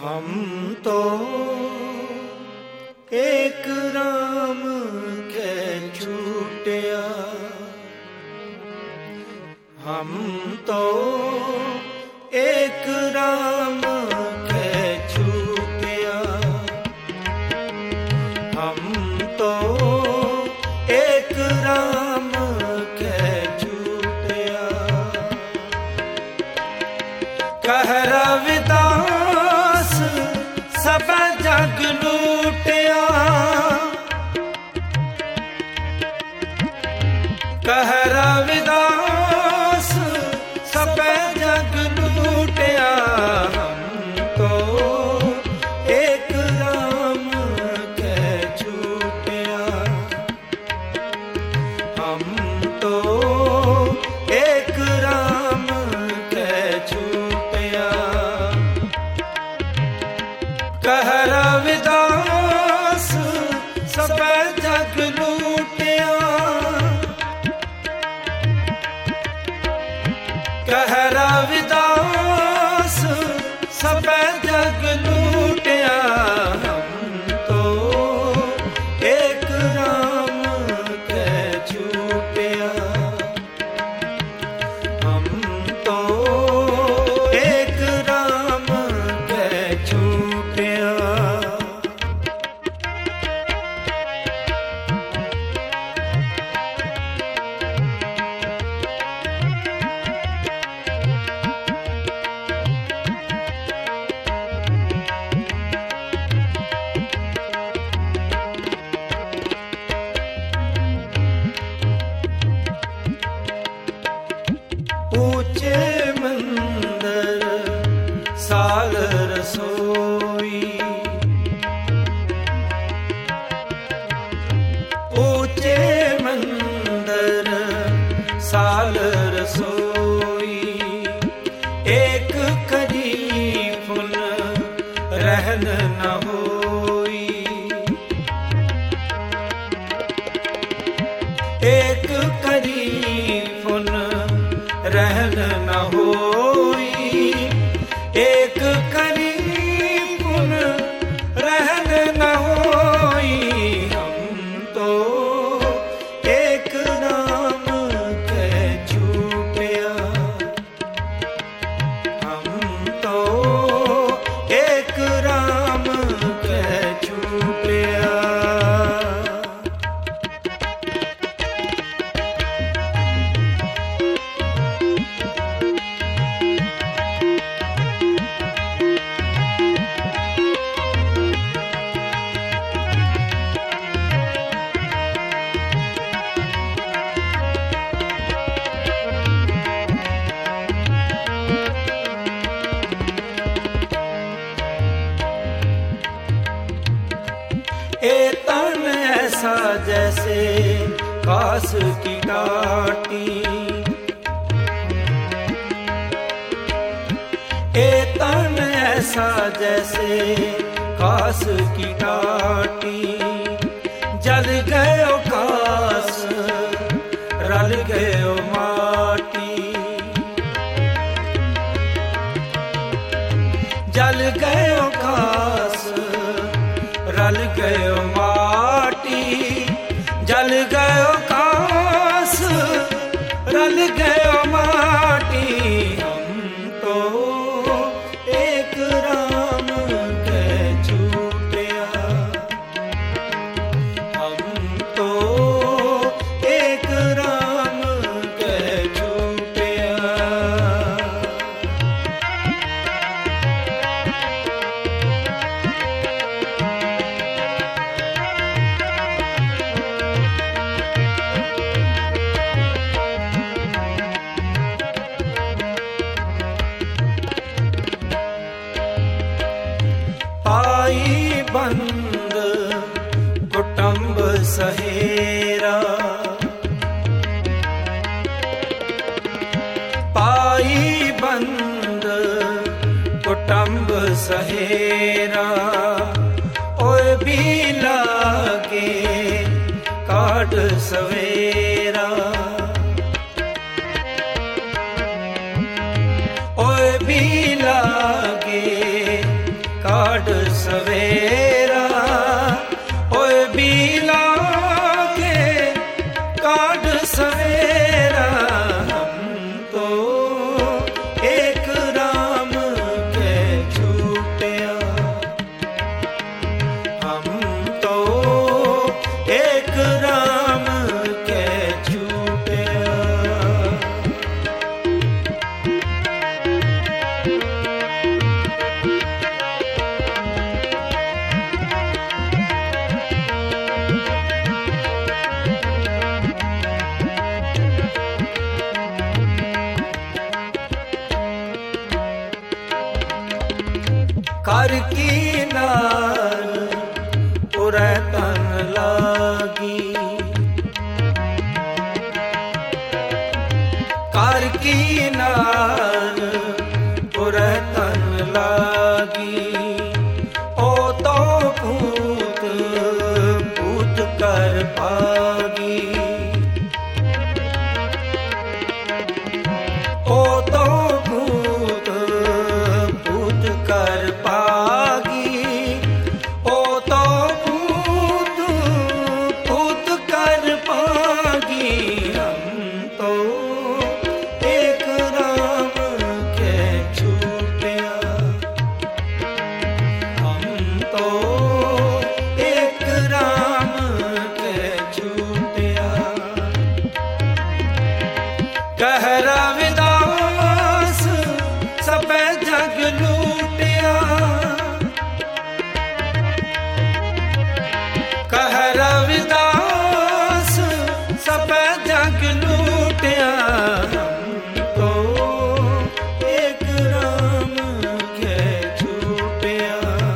हम तो एक राम के छूटिया, हम तो एक राम के छूटिया, हम तो एक राम के छूटिया। कह रविदास सब जग लूटिया, कह रविदास सब जग लूटिया। हम तो एक राम के छूटिया, हम तो एक राम के छूटिया। कह रविदास सब जग लूटिया, कह रविदास सब जग लूटिया। हम तो एक राम के छूटिया, हम तो एक राम के छूटिया। ऊंचे मंदिर साल रसोई, ऊंचे मंदिर साल रसोई। एक करी फुल रहन न होई, एक करी फुल रहन न होई, एक करी पुन रहन न होई। हम तो एक राम के छूटिया, हम तो एक राम के छूटिया। ए तन ऐसा जैसे कास की टाटी, ए तन ऐसा जैसे कास की टाटी। जल गयो कास रल गयो माटी, जल गयो कास रल गयो माटी, जल गयो कास रल गयो माटी। हम तो एक राम के छूटिया, हम तो एक राम के छूटिया। पाई बंद कुटुंब सहेरा, पाई बंद कुटुंब सहेरा। ओए भी लागे काट सवेरा, ओए भी लागे सवेरा ओए बीला के काढ़ सवेरा हम तो एक राम के छूटिया हम तो एक राम के छूटिया कर की नार उरै तन लागी कर की नार उरै तन लागी ओ तो पूत पूत कर पागी ओ तो पूत पूत कर पागी ओ तो पूत पूत कर पागी हम तो एक राम के छूटिया हम तो एक राम के छूटिया कह रविदास सब जग लूटिया कह रविदास सब जग लूटिया हम तो एक राम के छूटिया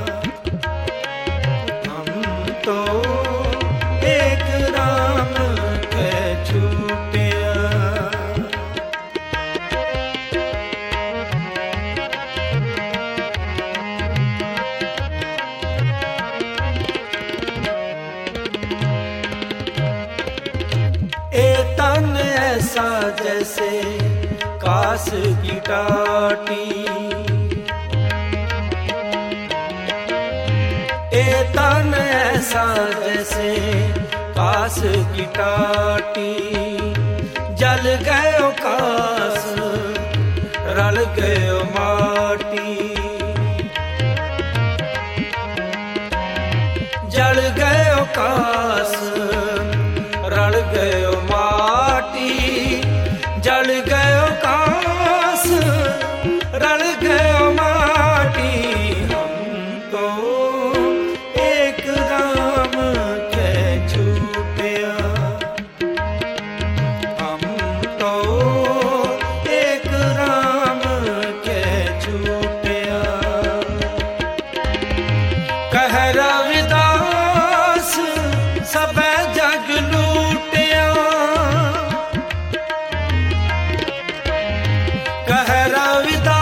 हम तो एक राम के छूटिया ए तन ऐसा जैसे कास की टाटी ए तन ऐसा जैसे कास की टाटी जल गयो कास रल गयो माटी जल गयो कास रल गयो माटी जल गयो कास रल गयो माटी हम तो एक राम के छूटिया हम तो एक राम के छूटिया कह रविदास सब जग लूटिया कह रविदास